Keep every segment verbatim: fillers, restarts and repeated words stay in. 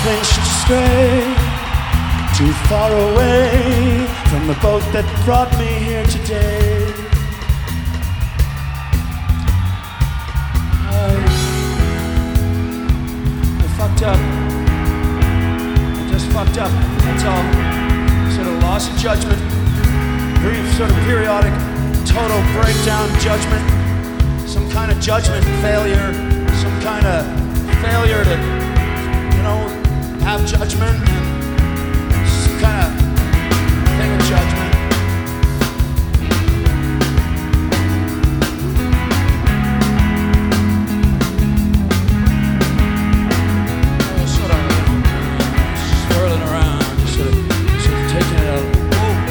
place to stray, too far away from the boat that brought me here today. I, I fucked up. I just fucked up, that's all. Sort of loss of judgment, brief sort of periodic total breakdown judgment, some kind of judgment failure, some kind of failure to, you know, have judgment, some kind of thing of judgment. Oh, sort of swirling around, just sort of, sort of taking it out.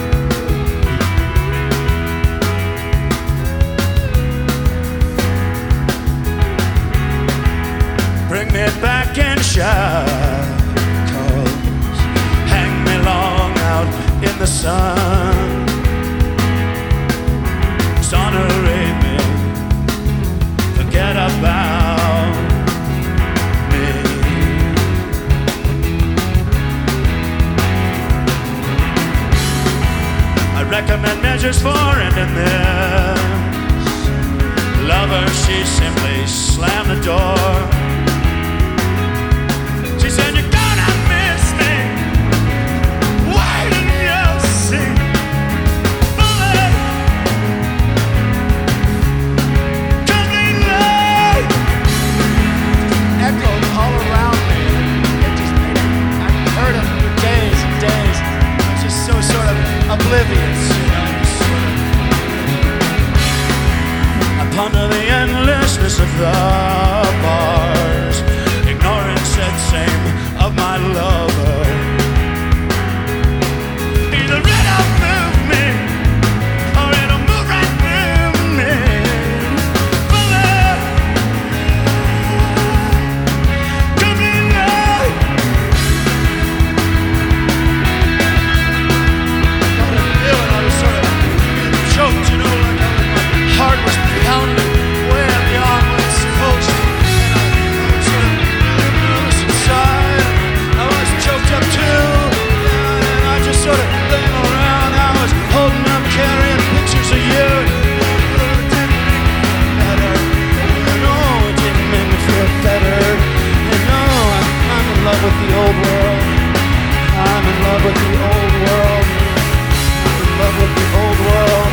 Bring me back in shadows, hang me long out in the sun, exonerate me, forget about me. I recommend measures for ending this. Lover, she simply slammed the door. She said, you're gonna miss me. Why didn't you see? Bullet coming late. Echoed all around me. It just made me, I heard it for days and days. I was just so sort of oblivious, you know, just sort of. I ponder the endlessness of the bars, ignoring said same of my lover. Either it'll move me, or it'll move right through me. Bullet coming out. Got a feeling I was sort of choked, you know, like I was, my heart was pounding way beyond what it's supposed to. Choked up too, and I just sort of laying around. I was holding up, carrying pictures of you. It didn't make me better. No, it didn't make me feel better. And no, I'm, I'm in love with the old world. I'm in love with the old world. I'm in love with the old world.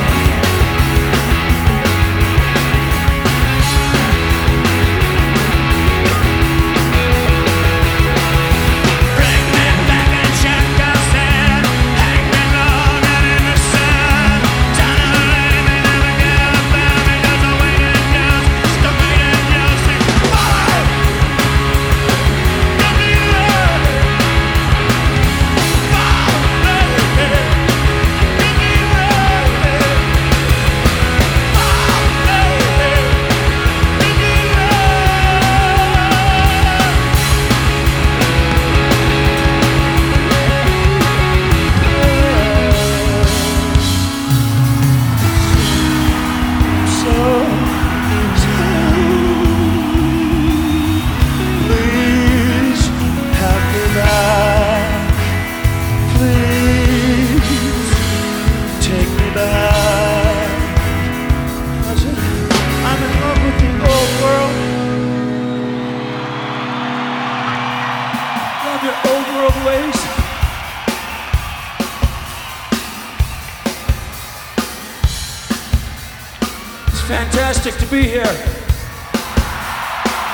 Fantastic to be here.